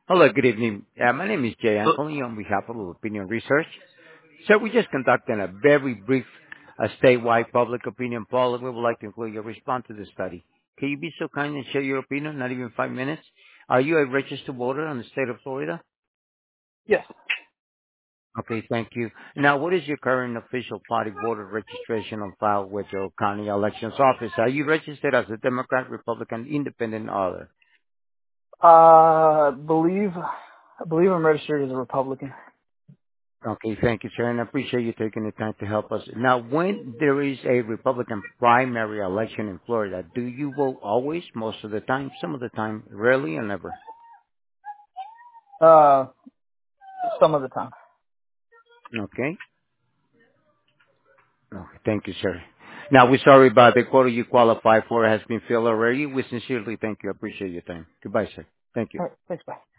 Hello, good evening. My name is Jay. I'm calling you on behalf of Opinion Research. So we just conducted a very brief statewide public opinion poll, and we would like to include your response to the study. Can you be so kind and share your opinion, not even 5 minutes? Are you a registered voter in the state of Florida? Yes. Okay, thank you. Now, what is your current official party voter registration on file with your county elections office? Are you registered as a Democrat, Republican, Independent, or other? I believe I'm registered as a Republican. Okay, thank you, sir, and I appreciate you taking the time to help us. Now, when there is a Republican primary election in Florida, do you vote always, most of the time, some of the time, rarely, or never? Uh, some of the time. Okay. Okay, thank you, sir. Now, we're sorry about the quota you qualify for has been filled already. We sincerely thank you. I appreciate your time. Goodbye, sir. Thank you. All right, thanks, bye.